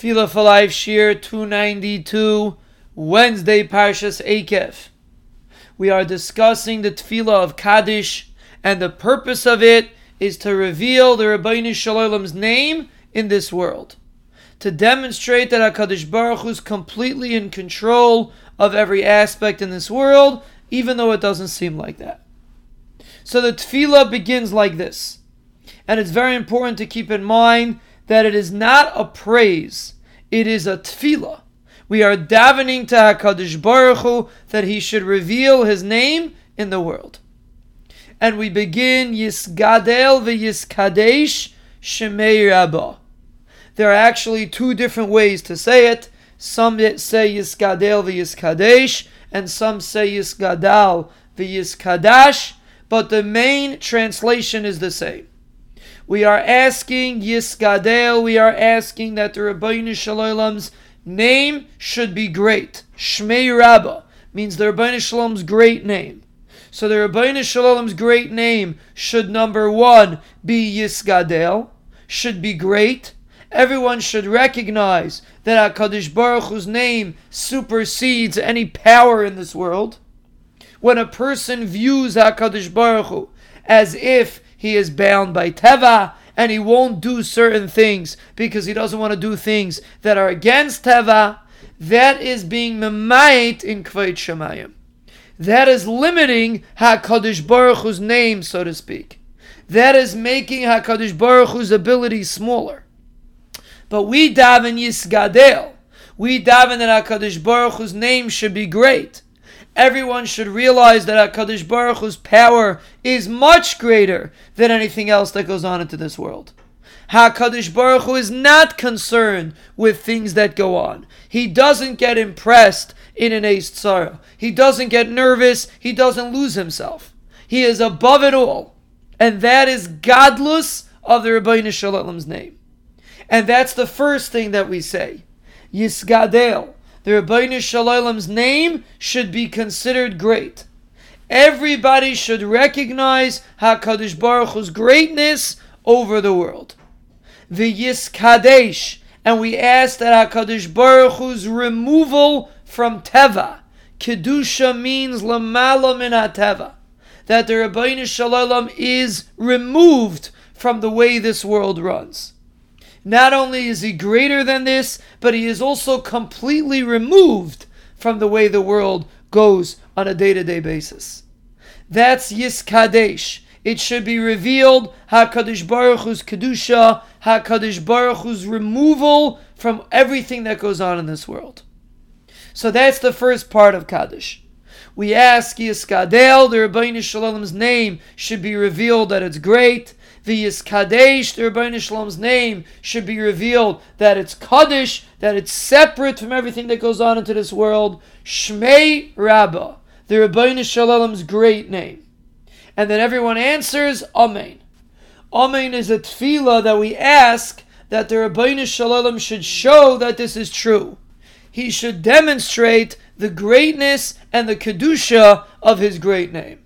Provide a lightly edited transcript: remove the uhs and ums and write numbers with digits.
Tefillah for Life Shir 292, Wednesday, Parshas Eikev. We are discussing the Tefillah of Kaddish, and the purpose of it is to reveal the Ribbono Shel Olam's name in this world, to demonstrate that HaKadosh Baruch Hu is completely in control of every aspect in this world, even though it doesn't seem like that. So the Tefillah begins like this, and it's very important to keep in mind that it is not a praise, it is a tefillah. We are davening to HaKadosh Baruch Hu that He should reveal His name in the world. And we begin Yisgadel v'Yiskadesh Shemei Rabbah. There are actually two different ways to say it. Some say Yisgadel v'Yiskadesh, and some say Yisgadal v'Yiskadash, but the main translation is the same. We are asking Yisgadel, we are asking that the Ribbono Shel Olam's name should be great. Shmei Rabbah means the Ribbono Shel Olam's great name. So the Ribbono Shel Olam's great name should, number one, be Yisgadel, should be great. Everyone should recognize that HaKadosh Baruch Hu's name supersedes any power in this world. When a person views HaKadosh Baruch Hu as if he is bound by Teva, and he won't do certain things because he doesn't want to do things that are against Teva, that is being memayit in Kvod Shemayim. That is limiting HaKadosh Baruch Hu's name, so to speak. That is making HaKadosh Baruch Hu's ability smaller. But we daven Yisgadel. We daven that HaKadosh Baruch Hu's name should be great. Everyone should realize that HaKadosh Baruch Hu's power is much greater than anything else that goes on into this world. HaKadosh Baruch Hu is not concerned with things that go on. He doesn't get impressed in an Eis Tzara. He doesn't get nervous. He doesn't lose himself. He is above it all. And that is Gadlus of the Ribbono Shel Olam's name. And that's the first thing that we say. Yisgadel. The Ribbono Shel Olam's name should be considered great. Everybody should recognize HaKadosh Baruch Hu's greatness over the world. V'Yiskadesh, and we ask that HaKadosh Baruch Hu's removal from Teva. Kedusha means Lamala min HaTeva. That the Ribbono Shel Olam is removed from the way this world runs. Not only is He greater than this, but He is also completely removed from the way the world goes on a day-to-day basis. That's Yiskadesh. It should be revealed HaKadosh Baruch Hu's Kedusha, HaKadosh Baruch Hu's removal from everything that goes on in this world. So that's the first part of Kaddish. We ask Yiskadel, the Ribbono Shel Olam's name should be revealed that it's great. The Yiskadesh, the Ribbono Shel Olam's name should be revealed that it's Kaddish, that it's separate from everything that goes on into this world. Shmei Rabbah, the Ribbono Shel Olam's great name. And then everyone answers, Amen. Amen is a tefillah that we ask that the Ribbono Shel Olam should show that this is true. He should demonstrate the greatness and the Kedusha of His great name.